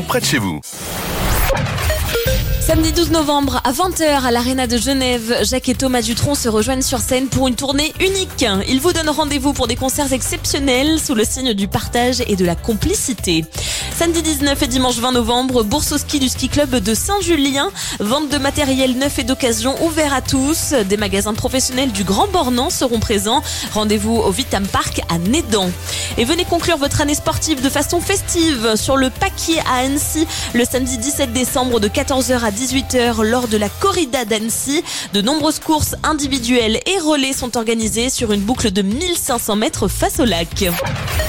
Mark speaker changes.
Speaker 1: près de chez vous.
Speaker 2: Samedi 12 novembre à 20h à l'Arena de Genève, Jacques et Thomas Dutronc se rejoignent sur scène pour une tournée unique. Ils vous donnent rendez-vous pour des concerts exceptionnels sous le signe du partage et de la complicité. Samedi 19 et dimanche 20 novembre, bourse au ski du ski club de Saint-Julien, vente de matériel neuf et d'occasion ouvert à tous. Des magasins professionnels du Grand Bornand seront présents. Rendez-vous au Vitam Park à Nédan. Et venez conclure votre année sportive de façon festive sur le Paquier à Annecy le samedi 17 décembre de 14h à 18h lors de la corrida d'Annecy. De nombreuses courses individuelles et relais sont organisées sur une boucle de 1500 mètres face au lac.